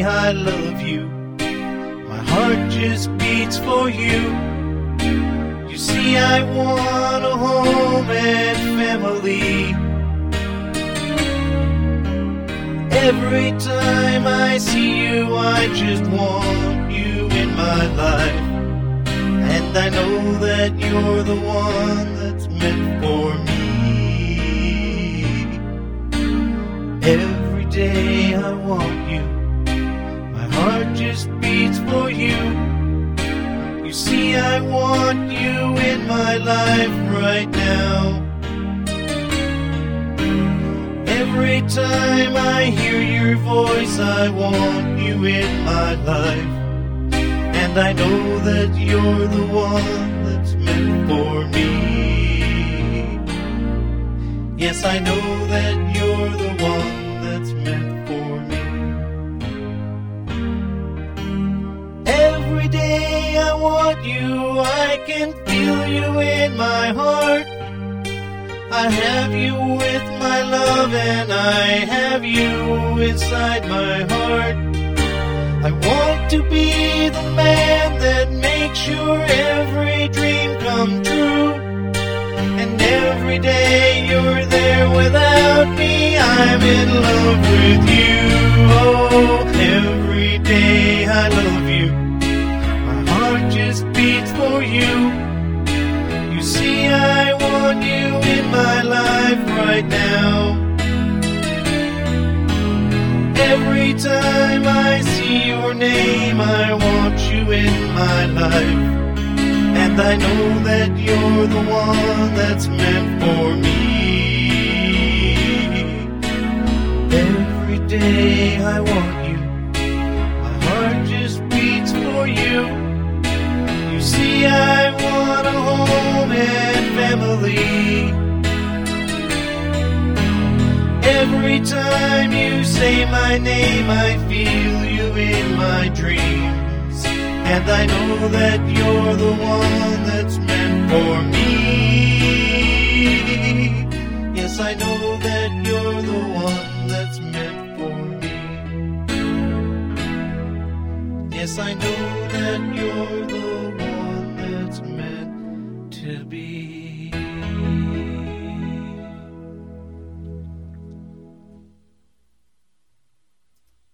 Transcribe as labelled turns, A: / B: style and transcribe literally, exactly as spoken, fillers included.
A: I love you. My heart just beats for you. You see, I want a home and family. Every time I see you, I just want you in my life. And I know that you're the one that's meant for me. Every day I want you. My heart just beats for you. You see, I want you in my life right now. Every time I hear your voice, I want you in my life. And I know that you're the one that's meant for me. Yes, I know that you're the one that's meant for me. Every day I want you, I can feel you in my heart. I have you with my love, and I have you inside my heart. I want to be the man that makes sure every dream come true. And every day you're there without me, I'm in love with you. Oh, every day I love you. My heart just beats for you. You see, I want you in my life right now. Every time I see your name, I want you in my life. And I know that you're the one that's meant for me. Every day I want you. My heart just beats for you. You see, I want a home and family. Every time you say my name, I feel you in my dreams. And I know that you're the one that's meant for me. Yes, I know that you're the one that's meant for me. Yes, I know that you're the one that's meant to be.